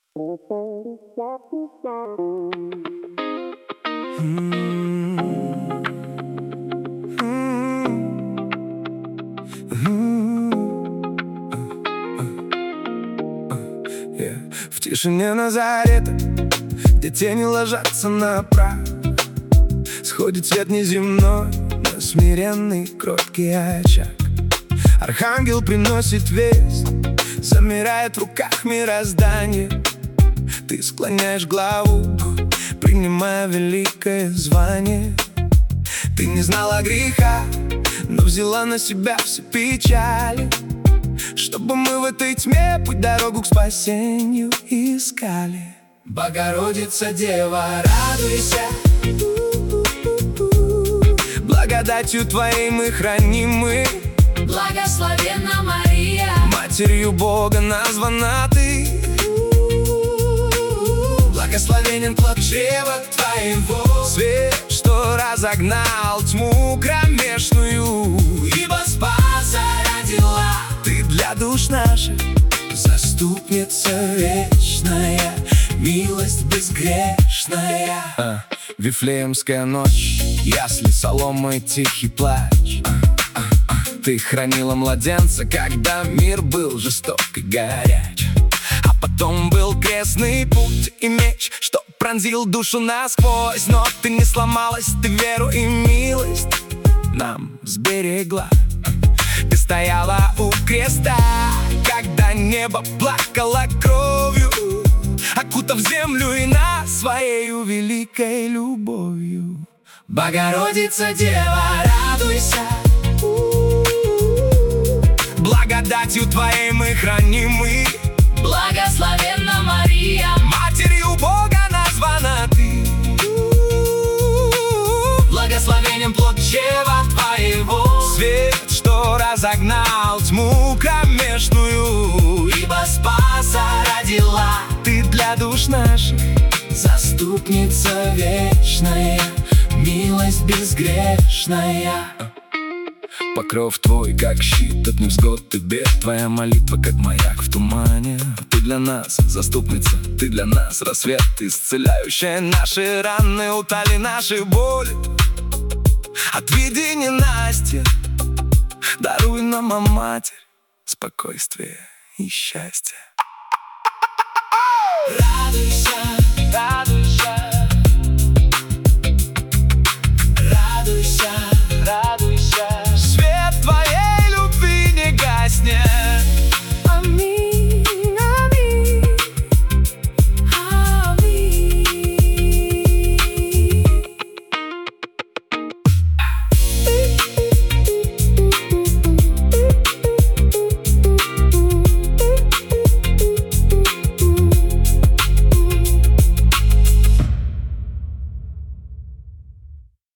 В тишине Назарета, где тени ложатся на прах, сходит свет неземной на смиренный кроткий очаг. Архангел приносит весть, замирает в руках мироздание. Ты склоняешь главу, принимая великое звание. Ты не знала греха, но взяла на себя все печали, чтобы мы в этой тьме путь дорогу к спасению искали. Богородица Дева, радуйся, благодатью Твоей мы хранимы. Благословенна Мария, Матерью Бога названа Ты. Благословенен плод чрева Твоего, свет, что разогнал тьму кромешную, ибо Спаса родила Ты для душ наших, заступница вечная, милость безгрешная. Вифлеемская ночь, ясли, соломы, тихий плач. Ты хранила младенца, когда мир был жесток и горяч. А потом был крестный путь и меч, что пронзил душу насквозь. Но ты не сломалась, ты веру и милость нам сберегла. Ты стояла у креста, когда небо плакало кровью, окутав землю и нас своею великой любовью. Богородица Дева, радуйся, благодатью Твоей мы хранимы. Благословенна Мария, Матерью Бога названа Ты. благословенен плод чрева Твоего, Свет, что разогнал тьму кромешную, ибо Спаса родила Ты для душ наших, заступница вечная, милость безгрешная. покров Твой, как щит от невзгод и бед. Твоя молитва, как маяк в тумане. Ты для нас заступница, Ты для нас рассвет, исцеляющая наши раны, утоли наши боли. Отведи ненастье, даруй нам, о Матерь, спокойствие и счастье. Радуйся,